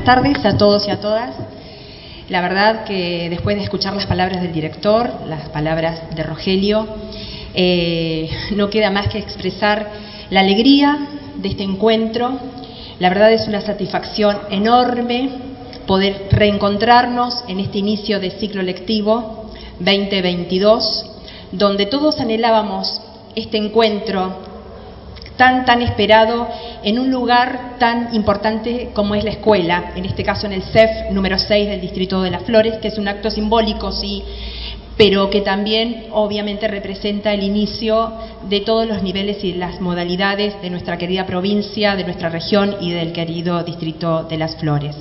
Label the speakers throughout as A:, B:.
A: Buenas tardes a todos y a todas. La verdad que después de escuchar las palabras del director, las palabras de Rogelio, no queda más que expresar la alegría de este encuentro. La verdad es una satisfacción enorme poder reencontrarnos en este inicio de ciclo lectivo 2022, donde todos anhelábamos este encuentro tan esperado en un lugar tan importante como es la escuela, en este caso en el CEF número 6 del Distrito de Las Flores, que es un acto simbólico, sí, pero que también obviamente representa el inicio de todos los niveles y las modalidades de nuestra querida provincia, de nuestra región y del querido Distrito de Las Flores.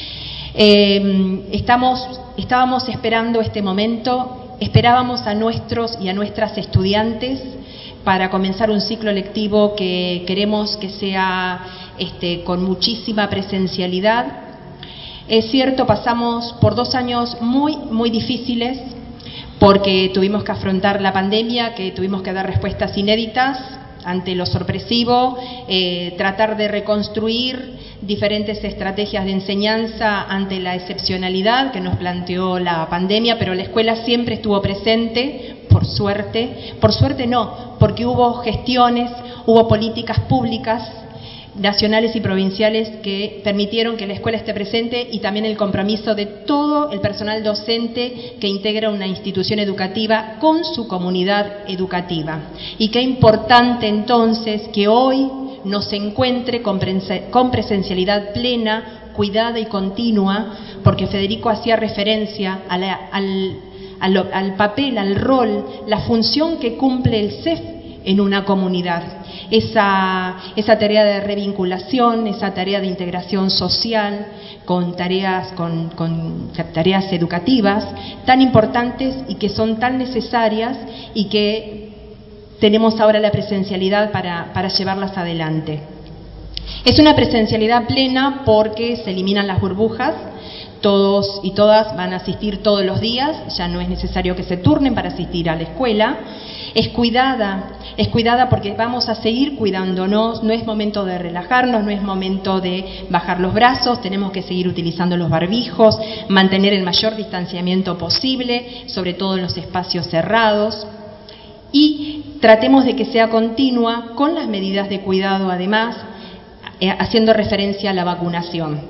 A: Estábamos esperando este momento, esperábamos a nuestros y a nuestras estudiantes para comenzar un ciclo lectivo que queremos que sea con muchísima presencialidad. Es cierto, pasamos por 2 años muy difíciles porque tuvimos que afrontar la pandemia, que tuvimos que dar respuestas inéditas ante lo sorpresivo, tratar de reconstruir diferentes estrategias de enseñanza ante la excepcionalidad que nos planteó la pandemia, pero la escuela siempre estuvo presente, por suerte no, porque hubo gestiones, hubo políticas públicas nacionales y provinciales que permitieron que la escuela esté presente y también el compromiso de todo el personal docente que integra una institución educativa con su comunidad educativa. Y qué importante entonces que hoy nos encuentre con presencialidad plena, cuidada y continua, porque Federico hacía referencia al papel, al rol, la función que cumple el CEF en una comunidad. Esa tarea de revinculación, esa tarea de integración social con tareas educativas tan importantes y que son tan necesarias y que tenemos ahora la presencialidad para llevarlas adelante. Es una presencialidad plena porque se eliminan las burbujas. Todos y todas van a asistir todos los días, ya no es necesario que se turnen para asistir a la escuela. Es cuidada porque vamos a seguir cuidándonos, no es momento de relajarnos, no es momento de bajar los brazos, tenemos que seguir utilizando los barbijos, mantener el mayor distanciamiento posible, sobre todo en los espacios cerrados, y tratemos de que sea continua con las medidas de cuidado además, haciendo referencia a la vacunación.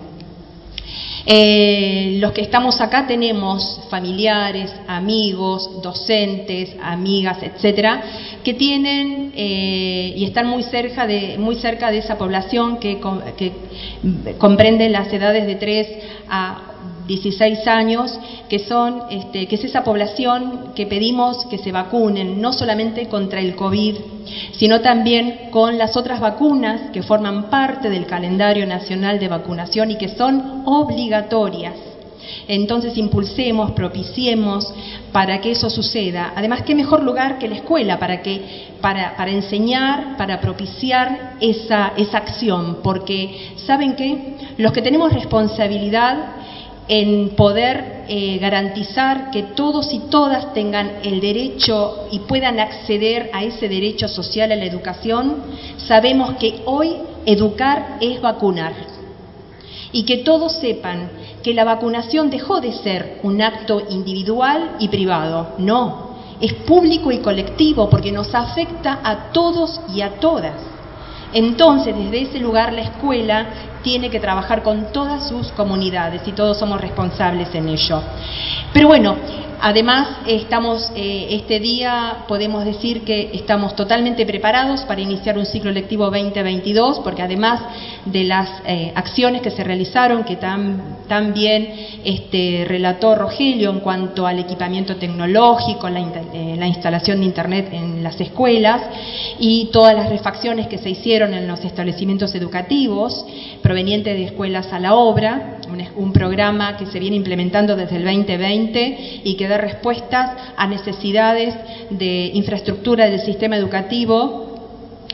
A: Los que estamos acá tenemos familiares, amigos, docentes, amigas, etcétera, que tienen y están muy cerca de esa población que comprende las edades de 3 a 16 años, que es esa población que pedimos que se vacunen, no solamente contra el COVID, sino también con las otras vacunas que forman parte del calendario nacional de vacunación y que son obligatorias. Entonces impulsemos, propiciemos para que eso suceda. Además, qué mejor lugar que la escuela para enseñar, para propiciar esa acción, porque ¿saben qué? Los que tenemos responsabilidad en poder garantizar que todos y todas tengan el derecho y puedan acceder a ese derecho social a la educación, sabemos que hoy educar es vacunar. Y que todos sepan que la vacunación dejó de ser un acto individual y privado. No, es público y colectivo porque nos afecta a todos y a todas. Entonces, desde ese lugar, la escuela tiene que trabajar con todas sus comunidades y todos somos responsables en ello. Pero bueno, además este día podemos decir que estamos totalmente preparados para iniciar un ciclo lectivo 2022, porque además de las acciones que se realizaron, que tan bien relató Rogelio en cuanto al equipamiento tecnológico, la instalación de internet en las escuelas y todas las refacciones que se hicieron en los establecimientos educativos proveniente de Escuelas a la Obra, un programa que se viene implementando desde el 2020 y que da respuestas a necesidades de infraestructura del sistema educativo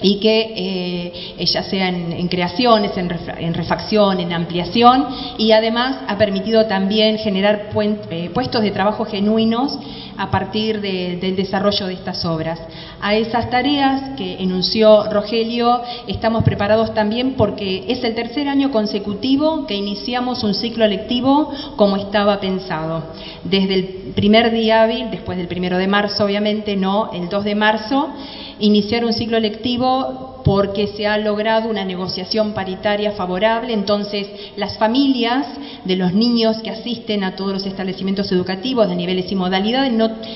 A: y que ya sea en creaciones, en refacción, en ampliación, y además ha permitido también generar puestos de trabajo genuinos a partir del desarrollo de estas obras. A esas tareas que enunció Rogelio estamos preparados también porque es el tercer año consecutivo que iniciamos un ciclo lectivo como estaba pensado. Desde el primer día hábil, después del 1 de marzo obviamente, no, el 2 de marzo, iniciar un ciclo lectivo porque se ha logrado una negociación paritaria favorable. Entonces las familias de los niños que asisten a todos los establecimientos educativos de niveles y modalidades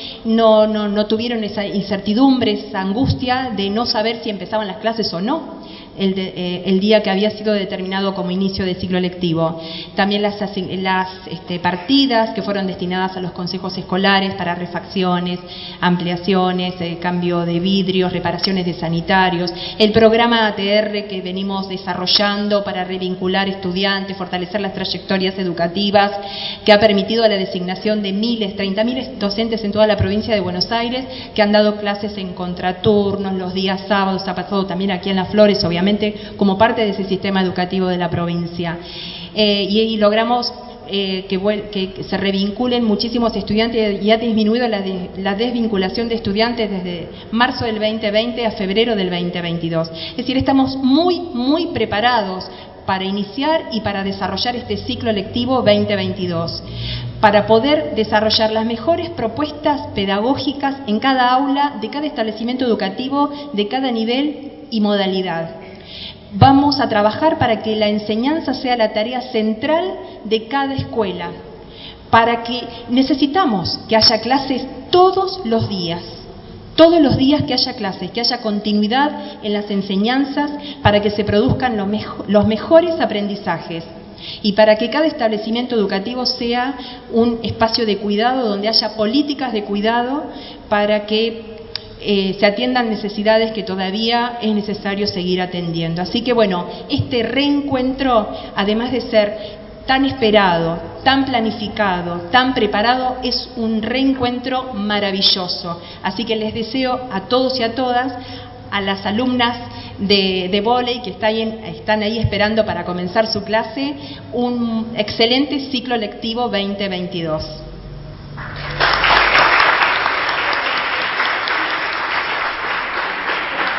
A: no tuvieron esa incertidumbre, esa angustia de no saber si empezaban las clases o no el día que había sido determinado como inicio del ciclo lectivo. También las partidas que fueron destinadas a los consejos escolares para refacciones, ampliaciones, cambio de vidrios, reparaciones de sanitarios, el programa ATR que venimos desarrollando para revincular estudiantes, fortalecer las trayectorias educativas, que ha permitido la designación de 30.000 docentes en toda la provincia de Buenos Aires, que han dado clases en contraturnos, los días sábados, ha pasado también aquí en Las Flores, obviamente, como parte de ese sistema educativo de la provincia. Y logramos que se revinculen muchísimos estudiantes y ha disminuido la desvinculación de estudiantes desde marzo del 2020 a febrero del 2022. Es decir, estamos muy preparados para iniciar y para desarrollar este ciclo lectivo 2022, para poder desarrollar las mejores propuestas pedagógicas en cada aula, de cada establecimiento educativo, de cada nivel y modalidad. Vamos a trabajar para que la enseñanza sea la tarea central de cada escuela, para que necesitamos que haya clases todos los días que haya clases, que haya continuidad en las enseñanzas para que se produzcan los mejores aprendizajes y para que cada establecimiento educativo sea un espacio de cuidado donde haya políticas de cuidado para que se atiendan necesidades que todavía es necesario seguir atendiendo. Así que bueno, este reencuentro, además de ser tan esperado, tan planificado, tan preparado, es un reencuentro maravilloso. Así que les deseo a todos y a todas, a las alumnas de vóley que están ahí esperando para comenzar su clase, un excelente ciclo lectivo 2022.